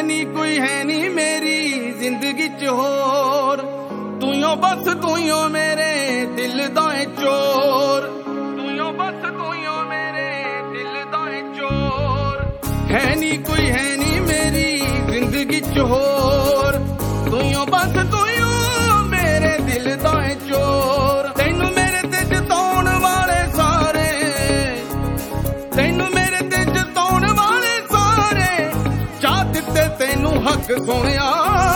है नी मेरी जिंदगी च होर, तूं बस तूं मेरे दिल दा चोर, तूं बस तूं मेरे दिल दा चोर। है नी मेरी जिंदगी च होर, तूं बस तूं मेरे दिल दा चोर। तैनू मेरे ते जताउण वाले सारे, तैनू मेरे ते जताउण वाले सारे, चाह दित्ते तैनू हक सोनिया।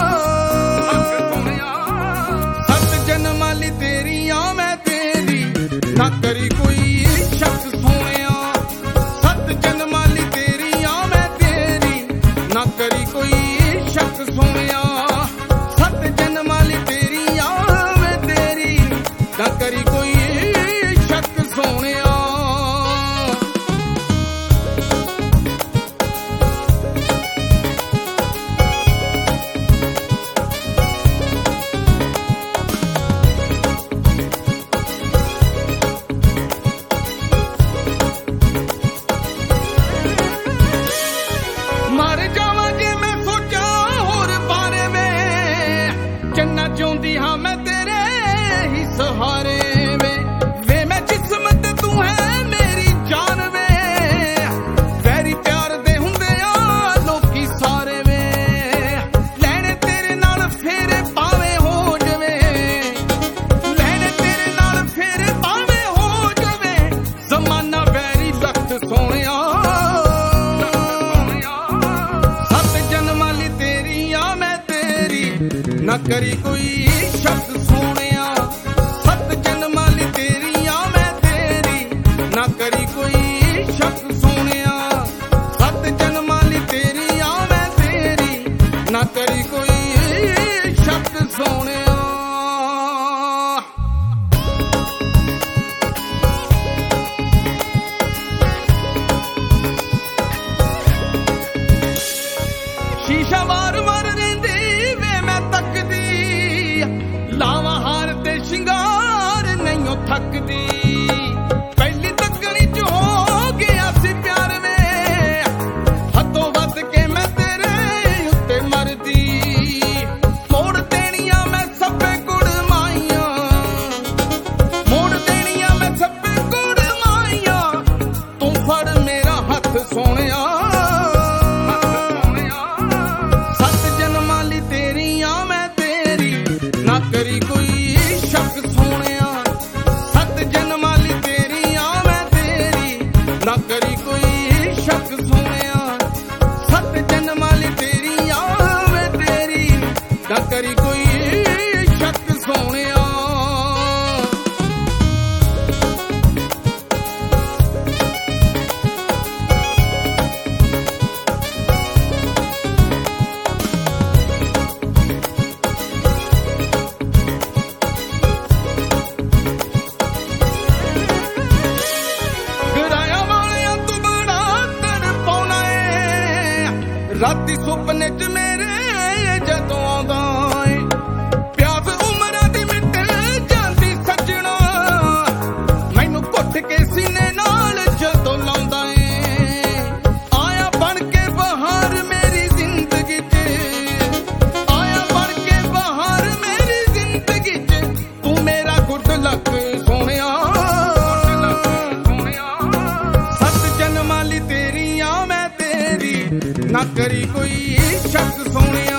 सत जन्मां लई तेरियां मैं तेरी, ना करी कोई शक सोनिया। सत जन्मां लई तेरियां मैं तेरी, ना करी कोई शक सोनिया। सत जन्मां लई तेरियां मैं तेरी, ना करी कोई शक सोनिया। मर जावां जे मैं सोचा होर बारे में, चन्ना चाहुंदी हां मैं तेरे ही सहारे वे मैं जिस्मत तू है मेरी जान वे। वैरी प्यार दे हुंदे आ लोकी सारे वे, लैणे तेरे नाल फेरे पावे हो जवे, लैणे तेरे नाल फेरे पावे हो जवे। जमाना वैरी सख्त सोनिया। ना करी कोई शक सोनिया। सत जन्मां लई तेरियां मैं तेरी, ना करी कोई शक सोनिया। सत जन्मां लई तेरियां मैं तेरी, ना करी कोई शक सोनिया। शीशा वार वार रहिंदी वे मैं तकदी, लावां हार ते शिंगार नहीं थकदी। पहली तकनी च हो गया सी प्यार में, हदों वध के मैं तेरे उत्ते मरदी। मोड़ देनियां मैं सब्बे गुड़ माइयां, मोड़ देनियां मैं सब्बे गुड़ माइयां। तू फड़ मेरा हथ सोनिया। ना करी कोई शक सोनिया। सत जन्मां लई तेरियां मैं तेरी, ना करी कोई शक सोनिया। सत जन्मां लई तेरियां मैं तेरी, ना करी कोई शक सोनिया। राती सुपने च मेरे जदों आउंदा ऐ, प्यास उमरां दी मिट जांदी सजना। मैनू घुट के सीने नाल जदों लाउंदा ऐ, आया बन के बहार मेरी जिंदगी च, आया बन के बहार मेरी जिंदगी च। तू मेरा गुड लक सोनिया। सत जन्मां लई तेरियां मैं तेरी, ना करी कोई शक सोनिया।